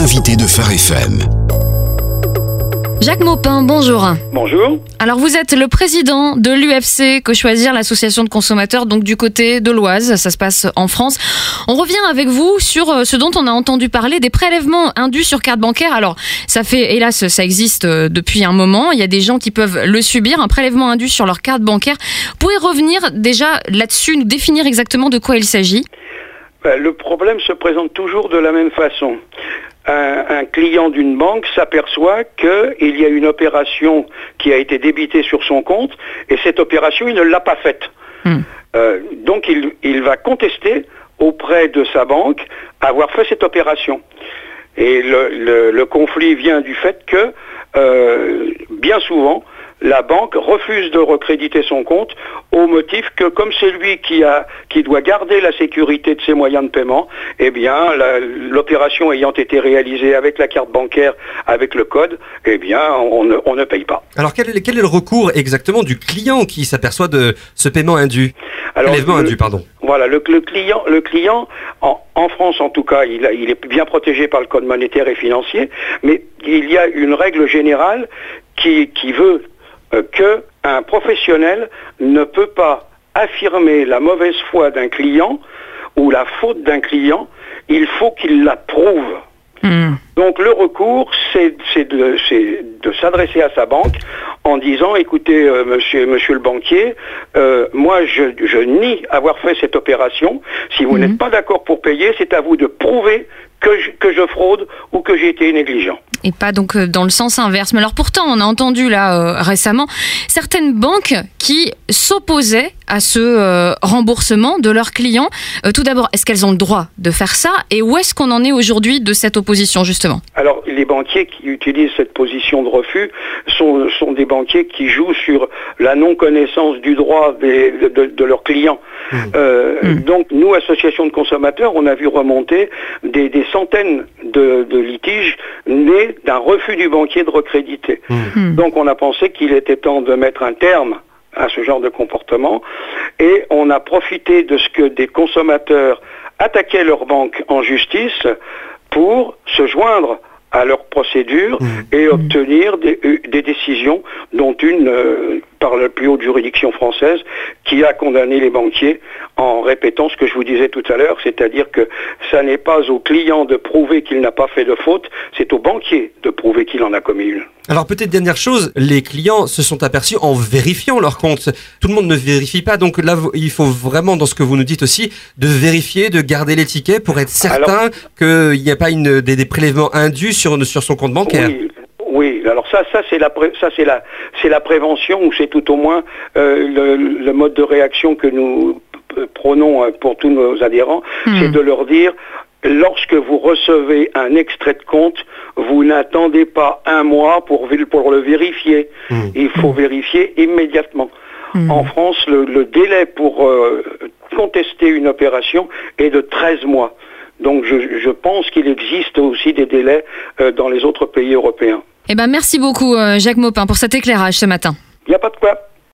l'invité de Phare FM. Jacques Maupin, bonjour. Bonjour. Alors vous êtes le président de l'UFC Que Choisir, l'association de consommateurs, donc du côté de l'Oise, ça se passe en France. On revient avec vous sur ce dont on a entendu parler, des prélèvements indus sur carte bancaire. Alors ça fait, hélas, ça existe depuis un moment, il y a des gens qui peuvent le subir, un prélèvement indu sur leur carte bancaire. Vous pouvez revenir déjà là-dessus, nous définir exactement de quoi il s'agit ? Le problème se présente toujours de la même façon. Un client d'une banque s'aperçoit qu'il y a une opération qui a été débitée sur son compte et cette opération, il ne l'a pas faite. Donc il va contester auprès de sa banque avoir fait cette opération. Et le conflit vient du fait que bien souvent, la banque refuse de recréditer son compte au motif que comme c'est lui qui doit garder la sécurité de ses moyens de paiement, eh bien l'opération ayant été réalisée avec la carte bancaire, avec le code, eh bien on ne paye pas. Alors quel est le recours exactement du client qui s'aperçoit de ce paiement indu ? Prélèvement indu, pardon. Voilà, le client en France en tout cas, il est bien protégé par le code monétaire et financier, mais il y a une règle générale qui veut qu'un professionnel ne peut pas affirmer la mauvaise foi d'un client ou la faute d'un client, il faut qu'il la prouve. Donc le recours, c'est de s'adresser à sa banque en disant, écoutez, monsieur le banquier, moi je nie avoir fait cette opération. Si vous n'êtes pas d'accord pour payer, c'est à vous de prouver que je fraude ou que j'ai été négligent. Et pas donc dans le sens inverse. Mais alors pourtant, on a entendu là récemment certaines banques qui s'opposaient à ce remboursement de leurs clients. Tout d'abord, est-ce qu'elles ont le droit de faire ça ? Et où est-ce qu'on en est aujourd'hui de cette opposition, justement ? Alors, les banquiers qui utilisent cette position de refus sont des banquiers qui jouent sur la non-connaissance du droit de leurs clients. Donc, nous, association de consommateurs, on a vu remonter des centaines de litiges nés d'un refus du banquier de recréditer. Donc, on a pensé qu'il était temps de mettre un terme à ce genre de comportement et on a profité de ce que des consommateurs attaquaient leur banque en justice pour se joindre à leur procédure et obtenir des décisions, dont une par la plus haute juridiction française qui a condamné les banquiers en répétant ce que je vous disais tout à l'heure, c'est-à-dire que ça n'est pas au client de prouver qu'il n'a pas fait de faute, c'est au banquier de prouver qu'il en a commis une. Alors peut-être dernière chose, les clients se sont aperçus en vérifiant leur compte. Tout le monde ne vérifie pas, donc là il faut vraiment, dans ce que vous nous dites aussi, de vérifier, de garder les tickets pour être certain qu'il n'y a pas des prélèvements indus sur son compte bancaire. Oui, alors ça c'est la prévention, ou c'est tout au moins le mode de réaction que nous prônons pour tous nos adhérents, c'est de leur dire, lorsque vous recevez un extrait de compte, vous n'attendez pas un mois pour le vérifier. Il faut vérifier immédiatement. En France, le délai pour contester une opération est de 13 mois. Donc je pense qu'il existe aussi des délais dans les autres pays européens. Eh ben merci beaucoup Jacques Maupin pour cet éclairage ce matin. Il n'y a pas de quoi.